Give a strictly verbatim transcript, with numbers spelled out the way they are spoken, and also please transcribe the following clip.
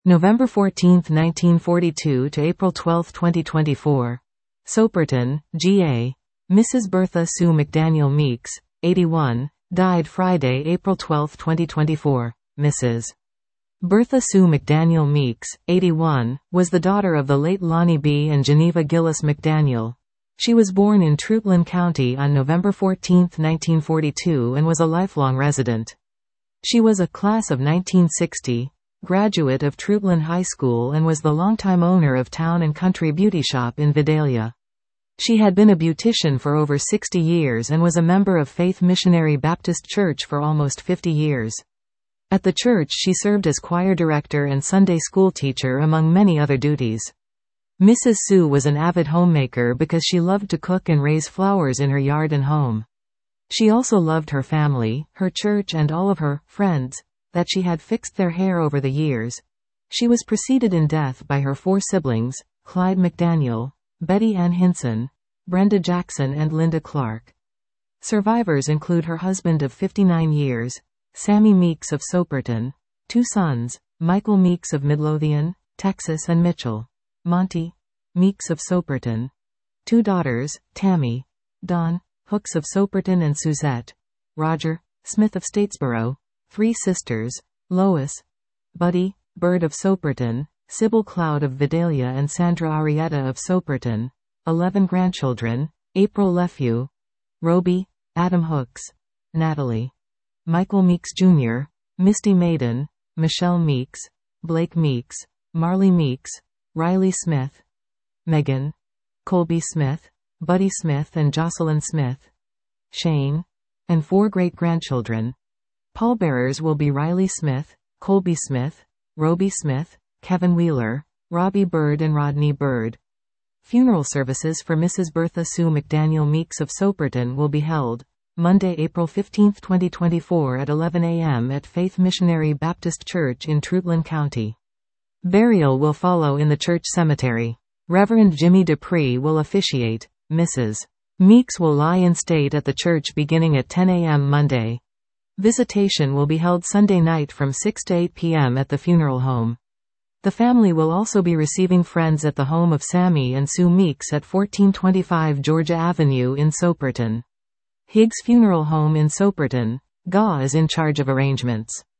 November fourteenth nineteen forty-two to April twelfth twenty twenty-four. Soperton, G A Missus Bertha Sue McDaniel Meeks, eighty-one, died Friday, April twelfth twenty twenty-four. Missus Bertha Sue McDaniel Meeks, eighty-one, was the daughter of the late Lonnie B. and Geneva Gillis McDaniel. She was born in Trutland County on November fourteenth nineteen forty-two and was a lifelong resident. She was a class of nineteen sixty, graduate of Trutland High School, and was the longtime owner of Town and Country Beauty Shop in Vidalia. She had been a beautician for over sixty years and was a member of Faith Missionary Baptist Church for almost fifty years. At the church she served as choir director and Sunday school teacher among many other duties. Missus Sue was an avid homemaker because she loved to cook and raise flowers in her yard and home. She also loved her family, her church, and all of her friends that she had fixed their hair over the years. She was preceded in death by her four siblings, Clyde McDaniel, Betty Ann Hinson, Brenda Jackson, and Linda Clark. Survivors include her husband of fifty-nine years, Sammy Meeks of Soperton, two sons, Michael Meeks of Midlothian, Texas, and Mitchell Monty Meeks of Soperton, two daughters, Tammy, Dawn Hooks of Soperton, and Suzette Roger Smith of Statesboro, three sisters, Lois Buddy Bird of Soperton, Sybil Cloud of Vidalia, and Sandra Arietta of Soperton, eleven grandchildren, April Lefew, Roby, Adam Hooks, Natalie, Michael Meeks Junior, Misty Maiden, Michelle Meeks, Blake Meeks, Marley Meeks, Riley Smith, Megan, Colby Smith, Buddy Smith, and Jocelyn Smith, Shane, and four great-grandchildren. Pallbearers will be Riley Smith, Colby Smith, Roby Smith, Kevin Wheeler, Robbie Bird, and Rodney Bird. Funeral services for Missus Bertha Sue McDaniel Meeks of Soperton will be held Monday, April fifteenth twenty twenty-four at eleven a m at Faith Missionary Baptist Church in Trutland County. Burial will follow in the church cemetery. Reverend Jimmy Dupree will officiate. Missus Meeks will lie in state at the church beginning at ten a m Monday. Visitation will be held Sunday night from six to eight p m at the funeral home. The family will also be receiving friends at the home of Sammy and Sue Meeks at fourteen twenty-five Georgia Avenue in Soperton. Higgs Funeral Home in Soperton. G A is in charge of arrangements.